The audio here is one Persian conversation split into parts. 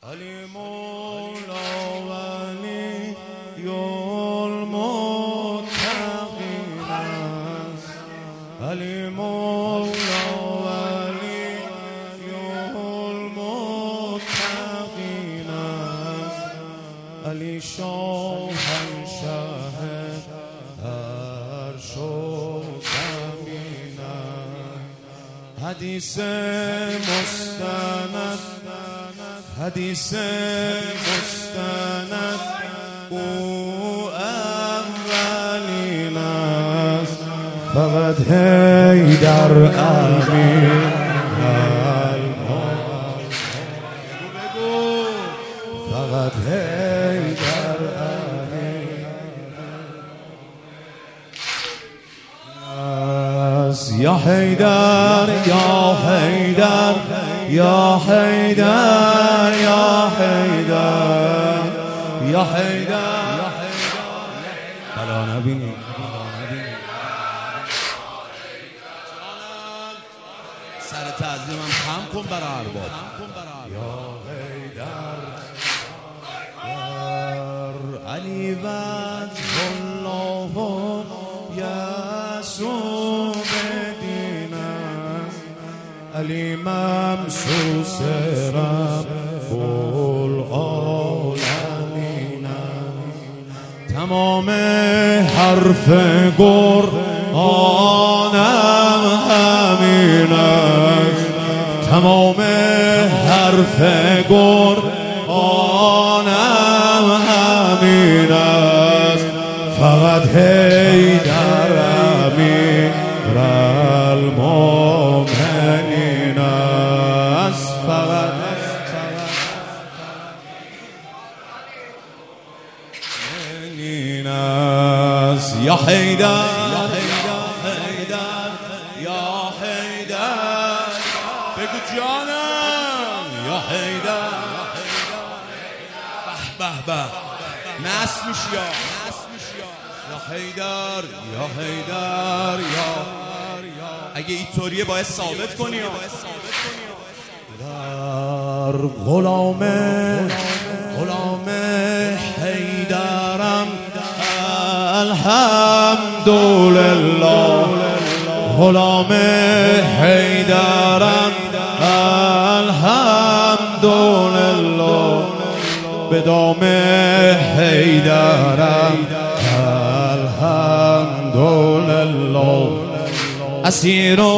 علی مولا ولی المتقین است. علی مولا ولی المتقین است. علی شاهنشه عرش و زمین است. حدیث مستند حدیث مستند او اولین است. فقط حیدر امین فقط حیدر امین است. یا حیدر یا حیدر یا حیدر یا حیدر یا حیدر بلا نبینی سر تعظیمم خم کن برای ارباب. یا حیدر علی وجه الله یسوع بدین است. علی ممسوس رب العالمین است. تمام حرف قرآنم همین است. تمام حرف قرآنم همین است. فقط حیدر امین المؤمنین است. فقط امین است. یا حیدر یا حیدر یا حیدر بگو جانم. یا حیدر به به به نصر میشی یا حیدر یا حیدر یا اگه اینطوریه باید ثابت کنی. در غلام حیدرم الحمدلله. غلام حیدرم الحمدلله. به دام حیدرم الحمدلله. اسیر و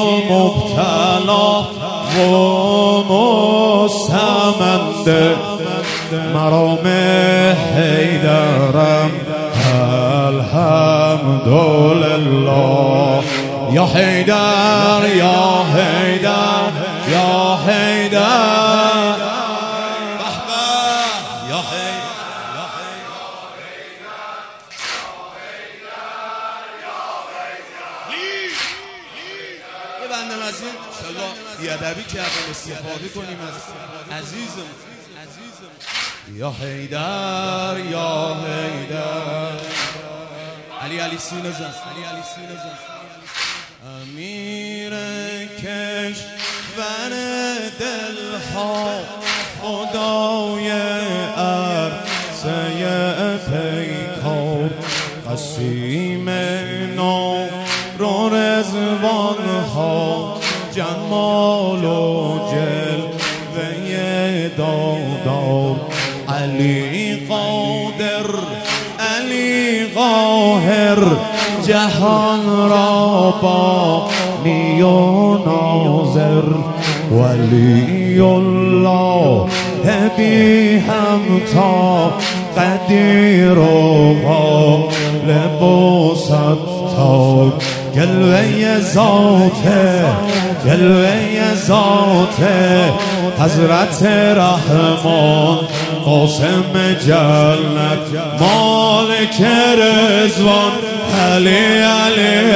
مبتلا و مستمند مرام حیدرم الحمدلله. یا حیدر یا حیدر یا حیدر یا یه بندم از این شلا بیادبی کردم استفاده کنیم از عزیزم. یا حیدر یا حیدر علی سینه زن امیر کشور دلها خدای عرصه پیکار قسیم نور و رضوان ها جمال و جلوه دادار. علی قادر علی قاهر جهان را بانی و ناظر. ولی الله بی همتا قدیر و غالب و ستار. جلوه ذات حضرت رحمان قاسم جنت مالک رضوان. علی